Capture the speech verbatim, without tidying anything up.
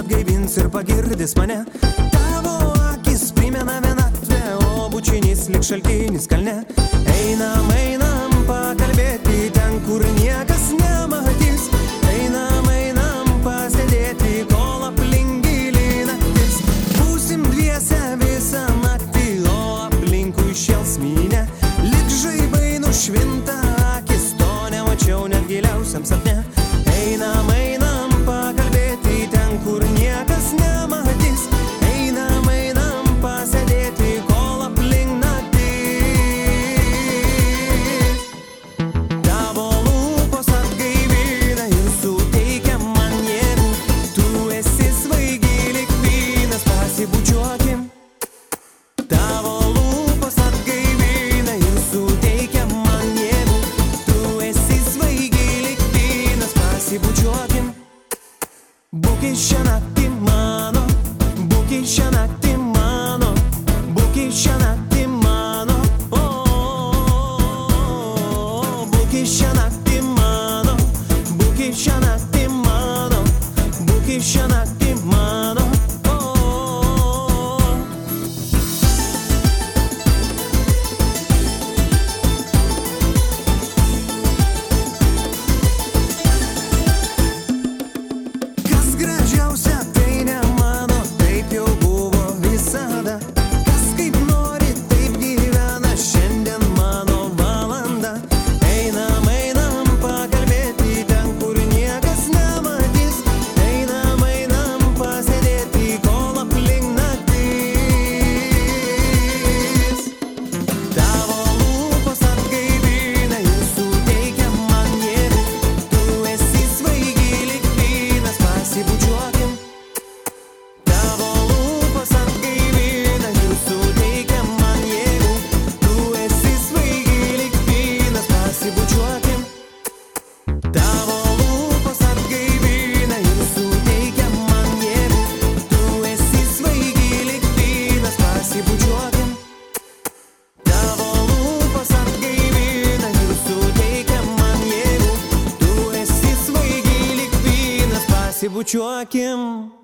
atgaivins ir pagirdys mane. Tavo akis primena vienatvę, o bučinys lik šaltinis kalne. Einam, einam pakalbėti ten, kur niekas nematys. Einam, einam pasėdėti, kol aplink gili naktis. Būsim dviese visą naktį, o aplinkui šėls mynė. Lik žaibai nušvinta akis, to nemačiau net giliausiam sapne. Einam, einam pakalbėti ten, kur niekas nematys. Einam, einam pasėdėti, kol aplink naktis. Tavo lūpos atgaivina ir suteikia man jėgų. Tu esi svaigi lyg vynas, pasibučiuokim. Tavo lūpos atgaivina ir suteikia man jėgų. Tu esi svaigi lyg vynas, pasibučiuokim. Būkit šią naktį mano, būkit šią naktį mano, būkit šią naktį mano, o, būkit šią naktį mano, būkit šią naktį mano, būkit šią naktį mano, o. Kas gražiausia, tai ne mano, taip jau buvo visada. Kas kaip nori, taip gyvena, šiandien mano valanda. Einam, einam pakalbėti ten, kur niekas nematys. Einam, einam pasėdėti, kol aplink naktis. Tavo lūpos atgaivina ir suteikia man jėgų. Tu esi svaigi lyg vynas, pasibučiuokim. Tavo lūpos atgaivina ir suteikia man jėgų. Tu esi svaigi lyg vynas, pasibučiuokim. Tavo lūpos atgaivina ir suteikia man jėgų. Tu esi svaigi lyg vynas, pasibučiuokim. Tavo lūpos atgaivina ir suteikia man jėgų. Tu esi svaigi lyg vynas, pasibučiuokim.